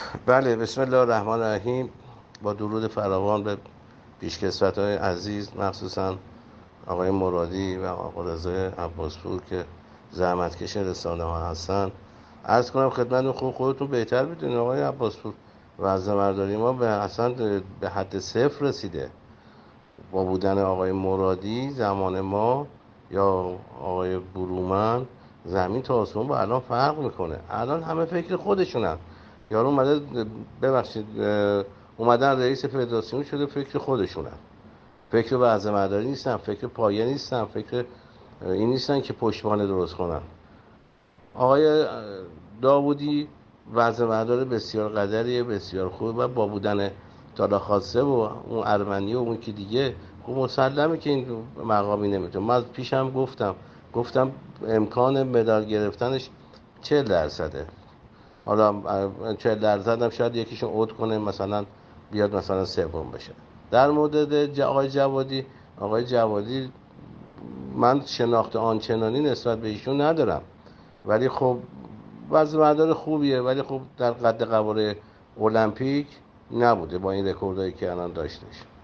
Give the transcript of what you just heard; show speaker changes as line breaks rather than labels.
بله، بسم الله الرحمن الرحیم. با درود فراوان به پیشکسوت‌های عزیز، مخصوصا آقای مرادی و آقا رضای عباسپور که زحمتکش رسانه ها هستن. عرض کنم خدمت خوب، خودتون بهتر بدونید آقای عباسپور، وضع مرداری ما به اصلا به حد صفر رسیده. با بودن آقای مرادی زمان ما یا آقای برومند، زمین تا آسمون با الان فرق میکنه. الان همه فکر خودشونن. یارو اومده، ببخشید، اومدن رئیس فدراسیون شده، فکر خودشونن، فکر وضع مداری نیستن، فکر پایه نیستن، فکر این نیستن که پشتوانه درست کنن. آقای داوودی وضع مدار بسیار قدریه، بسیار خوب، و با بودن تالا خاصه و اون ارمنی و اون که دیگه، خب مسلمه که این مقامی نمیتونه. من پیش هم گفتم امکان مدال گرفتنش 40%. حالا 40% هم شاید یکیشون عود کنه، مثلا بیاد مثلا سوم بشه. در مورد آقای جوادی من شناخت آنچنانی نسبت به ایشون ندارم، ولی خب وضع مدار خوبیه، ولی خب در قد قواره المپیک نبوده با این رکوردایی که الان داشتش.